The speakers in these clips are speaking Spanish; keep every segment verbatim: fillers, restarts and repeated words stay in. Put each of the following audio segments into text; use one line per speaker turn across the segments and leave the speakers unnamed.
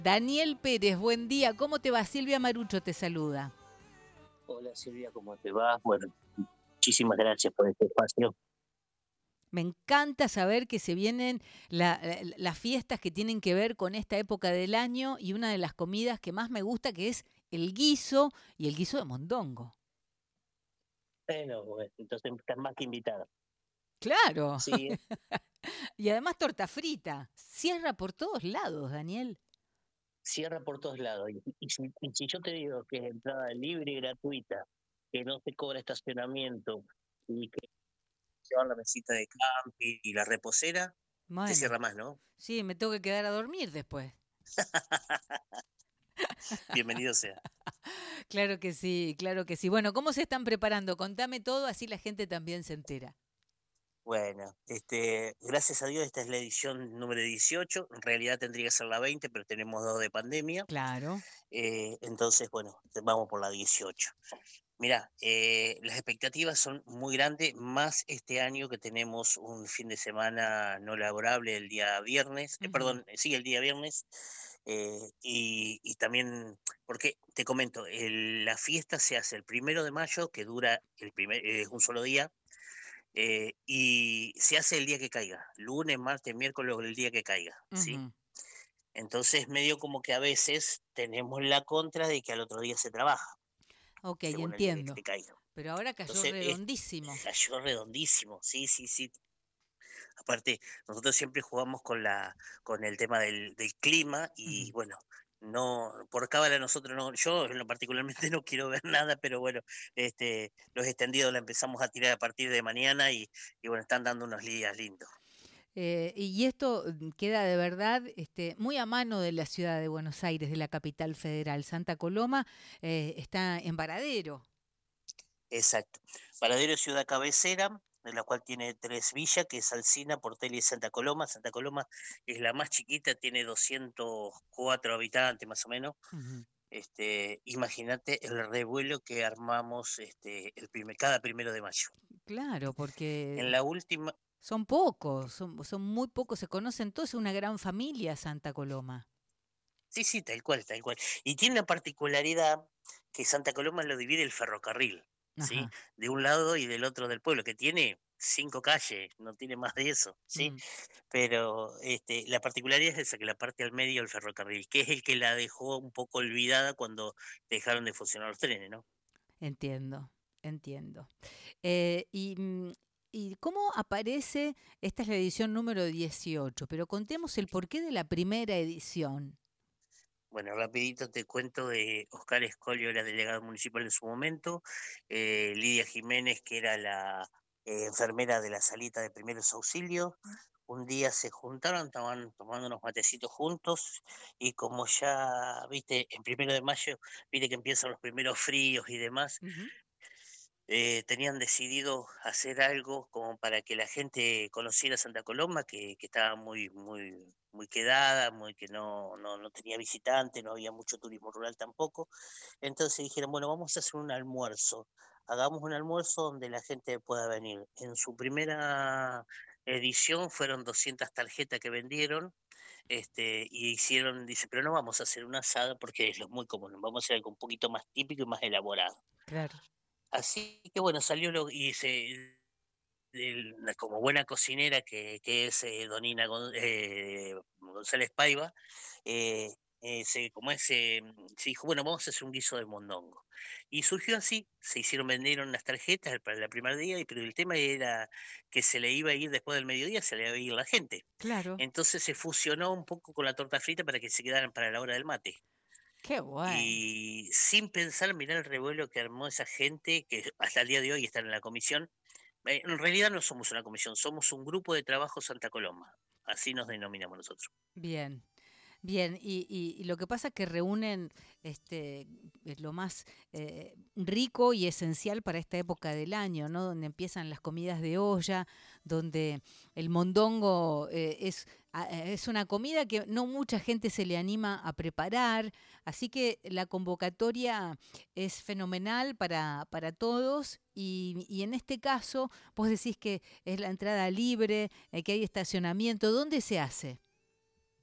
Daniel Pérez, buen día. ¿Cómo te va? Silvia Marucho te saluda.
Hola Silvia, ¿cómo te va? Bueno, muchísimas gracias por este espacio.
Me encanta saber que se vienen la- la- las fiestas que tienen que ver con esta época del año y una de las comidas que más me gusta que es el guiso y el guiso de mondongo.
Bueno, bueno, entonces estás más que invitada.
Claro.
Sí,
Y además torta frita. Cierra por todos lados, Daniel.
cierra por todos lados. Y, y si, y si yo te digo que es entrada libre y gratuita, que no se cobra estacionamiento y que llevan la mesita de camping y la reposera, te
Bueno,
cierra más, ¿no?
sí, me tengo que quedar a dormir después.
Bienvenido sea.
Claro que sí, claro que sí. Bueno, ¿cómo se están preparando? Contame todo, así la gente también se entera.
Bueno, este, gracias a Dios esta es la edición número dieciocho. En realidad tendría que ser la veinte, pero tenemos dos de pandemia.
Claro.
Eh, entonces, bueno, vamos por la dieciocho. Mira, eh, las expectativas son muy grandes, más este año que tenemos un fin de semana no laborable el día viernes, eh,
Ujú,
perdón, eh, sí, el día viernes, eh, y, y también, porque te comento, el- la fiesta se hace el primero de mayo, que dura el primer, es un solo día, eh, y se hace el día que caiga, lunes, martes, miércoles, el día que caiga, ¿sí?
ujú.
Entonces, medio como que a veces tenemos la contra de que al otro día se trabaja,
Ok,
según el día que
entiendo.
te caiga.
Pero ahora cayó
Entonces, es,
redondísimo.
cayó redondísimo, sí, sí, sí. Aparte, nosotros siempre jugamos con la, con el tema del, del clima y
Ujú.
bueno, no, por cábala nosotros no, yo en lo particularmente no quiero ver nada, pero bueno, este, los extendidos la empezamos a tirar a partir de mañana y, y bueno, están dando unos días lindos.
Eh, y esto mm, queda de verdad este, muy a mano de la ciudad de Buenos Aires, de la capital federal. Santa Coloma eh, está en Varadero.
Exacto. Paradero es ciudad cabecera, de la cual tiene tres villas, que es Alsina, Portelia y Santa Coloma. Santa Coloma es la más chiquita, tiene doscientos cuatro habitantes más o menos.
Ujú.
Este, imagínate el revuelo que armamos este, el primer, cada primero de mayo.
Claro,
En
porque
la última,
son pocos, son, son muy pocos, se conocen todos, es una gran familia Santa Coloma.
sí, sí, tal cual, tal cual. Y tiene una particularidad que Santa Coloma lo divide el ferrocarril, ¿sí?
Ajá.
De un lado y del otro del pueblo, que tiene cinco calles, no tiene más de eso, ¿sí?
Mm,
Pero este, la particularidad es esa, que la parte al medio del ferrocarril, que es el que la dejó un poco olvidada cuando dejaron de funcionar los trenes, ¿no?
entiendo, entiendo. Eh, y, mm, ¿Y cómo aparece? Esta es la edición número dieciocho, pero contemos el porqué de la primera edición.
Bueno, rapidito te cuento de Oscar Escolio, era delegado municipal en su momento, eh, Lidia Jiménez, que era la eh, enfermera de la salita de primeros auxilios. Un día se juntaron, estaban tomando unos matecitos juntos y como ya, viste, en primero de mayo, viste que empiezan los primeros fríos y demás,
Ujú.
eh, tenían decidido hacer algo como para que la gente conociera Santa Coloma, que, que estaba muy, muy, muy quedada, muy que no, no, no tenía visitantes, no había mucho turismo rural tampoco. Entonces dijeron, bueno, vamos a hacer un almuerzo. Hagamos un almuerzo donde la gente pueda venir. En su primera edición fueron doscientas tarjetas que vendieron, este, y hicieron, dice, pero no vamos a hacer una asada porque es lo muy común, vamos a hacer algo un poquito más típico y más elaborado.
Claro.
Así que bueno, salió lo, y se, el- como buena cocinera que, que es eh, Donina Gon- eh, González Paiva, eh, eh, se, como es, eh, se dijo, bueno, vamos a hacer un guiso de mondongo. Y surgió así, se hicieron, vendieron las tarjetas para el primer día, y- pero el tema era que se le iba a ir después del mediodía, se le iba a ir la gente.
Claro.
Entonces se fusionó un poco con la torta frita para que se quedaran para la hora del mate.
Qué bueno.
Y sin pensar, mirar el revuelo que armó esa gente, que hasta el día de hoy están en la comisión. Eh, En realidad no somos una comisión, somos un grupo de trabajo Santa Coloma. Así nos denominamos nosotros.
Bien. Bien, y, y- y lo que pasa es que reúnen este, es lo más eh, rico y esencial para esta época del año, ¿no? Donde empiezan las comidas de olla, donde el mondongo eh, es, a- eh, es una comida que no mucha gente se le anima a preparar, así que la convocatoria es fenomenal para, para todos. Y, y en este caso, vos decís que es la entrada libre, eh, que hay estacionamiento. ¿Dónde se hace?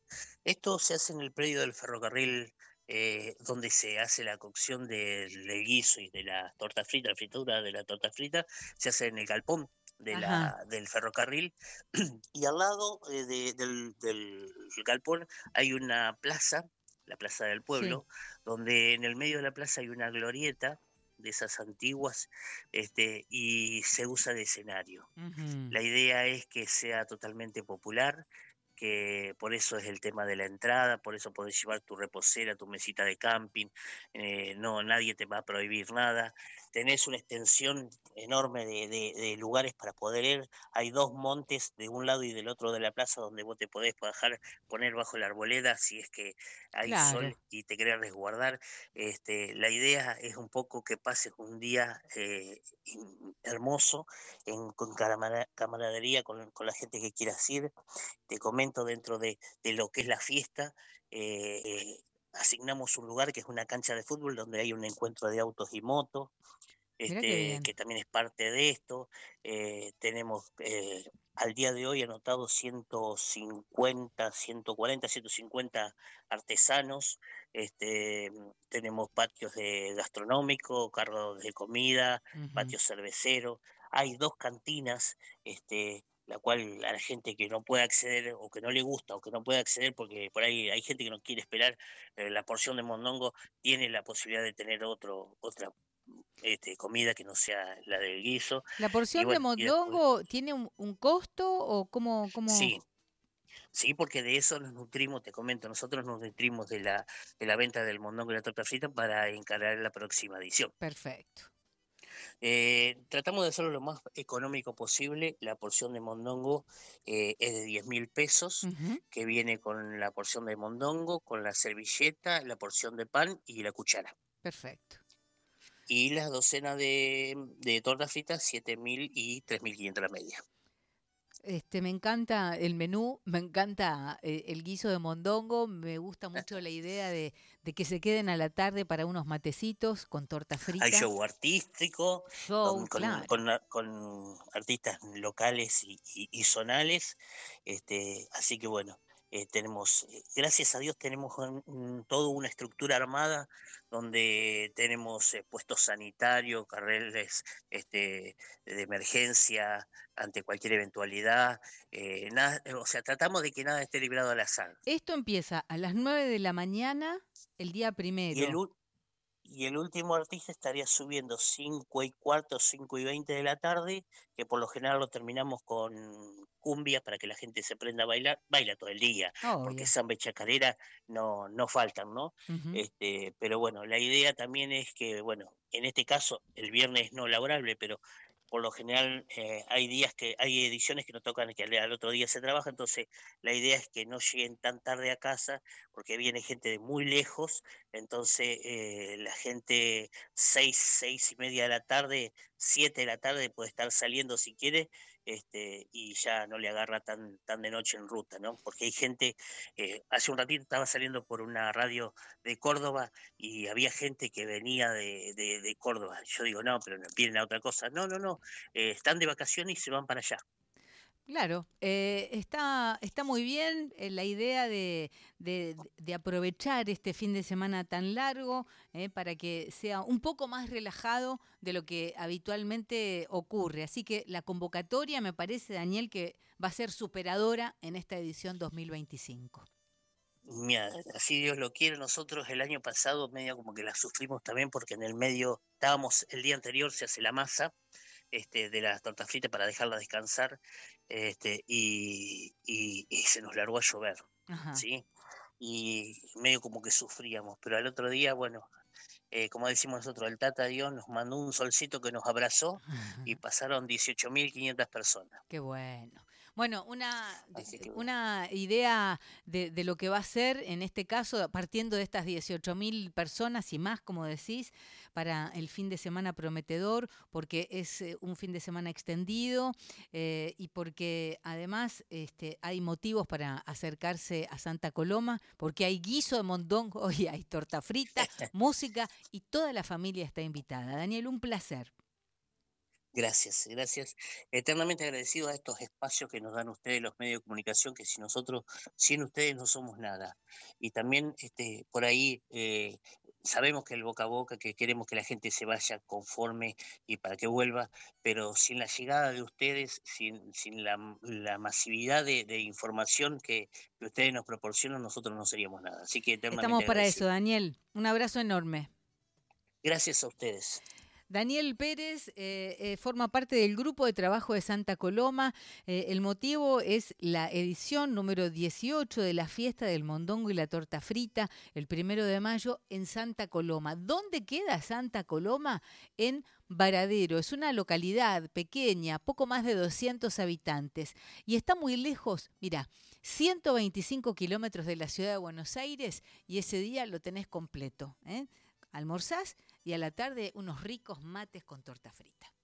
Esto se hace en el predio del ferrocarril, eh, donde se hace la cocción del, del guiso y de la torta frita, la fritura de la torta frita, se hace en el galpón de
Ajá,
la, del ferrocarril. Y al lado eh, de- del, del galpón hay una plaza, la plaza del
sí.
pueblo, donde en el medio de la plaza hay una glorieta de esas antiguas, este, y se usa de escenario.
Ujú.
La idea es que sea totalmente popular, que por eso es el tema de la entrada, por eso podés llevar tu reposera, tu mesita de camping, eh, no, nadie te va a prohibir nada. Tenés una extensión enorme de, de- de lugares para poder ir. Hay dos montes de un lado y del otro de la plaza donde vos te podés bajar, poner bajo la arboleda si es que hay
Claro.
sol y te querés resguardar. Este, la idea es un poco que pases un día eh, in- hermoso en, con caramara- camaradería con, con la gente que quieras ir. Te comento dentro de, de lo que es la fiesta, eh, eh, asignamos un lugar que es una cancha de fútbol donde hay un encuentro de autos y motos,
Mira qué
este,
bien.
que también es parte de esto. Eh, tenemos eh, al día de hoy anotados ciento cincuenta, ciento cuarenta, ciento cincuenta artesanos. Este, tenemos patios de gastronómico, carros de comida,
Ujú.
patios cerveceros. Hay dos cantinas, este, la cual a la gente que no puede acceder o que no le gusta o que no puede acceder porque por ahí hay gente que no quiere esperar eh, la porción de mondongo, tiene la posibilidad de tener otro, otra este, comida que no sea la del guiso.
¿La
Y
porción de
bueno, y después,
mondongo tiene un, un costo o cómo, cómo?
sí, sí, porque de eso nos nutrimos, te comento, nosotros nos nutrimos de la, de la venta del mondongo y la torta frita para encarar la próxima edición.
Perfecto.
Eh, tratamos de hacerlo lo más económico posible. La porción de mondongo eh, es de diez mil pesos,
Ujú.
que viene con la porción de mondongo, con la servilleta, la porción de pan y la cuchara.
Perfecto.
Y las docenas de, de tortas fritas, siete mil y tres mil quinientos la media.
Este, me encanta el menú, me encanta eh, el guiso de mondongo, me gusta mucho la idea de, de que se queden a la tarde para unos matecitos con torta
Hay
frita.
show artístico con,
Show,
con,
claro.
con, a- con artistas locales y, y- y zonales. Este, así que bueno, eh, tenemos, eh, gracias a Dios tenemos un- un- toda una estructura armada donde tenemos eh, puestos sanitarios, carriles este, de emergencia ante cualquier eventualidad. Eh, nada, o sea, tratamos de que nada esté librado al azar.
Esto empieza a las nueve de la mañana, el día
Y el,
primero.
u- Y el último artista estaría subiendo cinco y cuarto, cinco y veinte de la tarde, que por lo general lo terminamos con cumbia para que la gente se prenda a bailar, baila todo el día, porque
Obvio.
samba y chacarera no, no faltan, ¿no?
Ujú.
Este, pero bueno, la idea también es que, bueno, en este caso el viernes no laborable, pero por lo general eh, hay días que, hay ediciones que no tocan que al, al otro día se trabaja, entonces la idea es que no lleguen tan tarde a casa, porque viene gente de muy lejos, entonces eh, la gente seis, seis y media de la tarde, siete de la tarde puede estar saliendo si quiere, este, y ya no le agarra tan, tan de noche en ruta, ¿no? Porque hay gente, eh, hace un ratito estaba saliendo por una radio de Córdoba y había gente que venía de, de, de Córdoba. Yo digo, no, pero no vienen a otra cosa. No, no, no, eh, están de vacaciones y se van para allá.
Claro, eh, está, está muy bien eh, la idea de, de- de aprovechar este fin de semana tan largo eh, para que sea un poco más relajado de lo que habitualmente ocurre. Así que la convocatoria me parece, Daniel, que va a ser superadora en esta edición dos mil veinticinco.
Mira, así Dios lo quiere, nosotros el año pasado medio como que la sufrimos también porque en el medio estábamos, el día anterior se hace la masa este, de las tortas fritas para dejarla descansar, este, y, y- y se nos largó a llover,
Ajá.
¿sí? Y medio como que sufríamos, pero al otro día, bueno, eh, como decimos nosotros, el Tata Dios nos mandó un solcito que nos abrazó y pasaron dieciocho mil quinientas personas.
Qué bueno. Bueno, una,
Así que bueno.
una idea de, de lo que va a ser, en este caso, partiendo de estas dieciocho mil personas y más, como decís, para el fin de semana prometedor, porque es eh, un fin de semana extendido eh, y porque además este, hay motivos para acercarse a Santa Coloma, porque hay guiso de mondongo y hay torta frita, música y toda la familia está invitada. Daniel, un placer.
Gracias, gracias. Eternamente agradecido a estos espacios que nos dan ustedes, los medios de comunicación, que si nosotros, sin ustedes no somos nada. Y también este, por ahí eh, sabemos que el boca a boca, que queremos que la gente se vaya conforme y para que vuelva, pero sin la llegada de ustedes, sin, sin la, la masividad de, de información que, que ustedes nos proporcionan, nosotros no seríamos nada. Así que
Estamos
eternamente
para eso,
agradecido.
Daniel. Un abrazo enorme.
Gracias a ustedes.
Daniel Pérez eh, eh, forma parte del grupo de trabajo de Santa Coloma. Eh, el motivo es la edición número dieciocho de la fiesta del mondongo y la torta frita, el primero de mayo en Santa Coloma. ¿Dónde queda Santa Coloma? En Varadero. Es una localidad pequeña, poco más de doscientos habitantes. Y está muy lejos, mira, ciento veinticinco kilómetros de la ciudad de Buenos Aires y ese día lo tenés completo. ¿eh? Almorzás y a la tarde unos ricos mates con torta frita.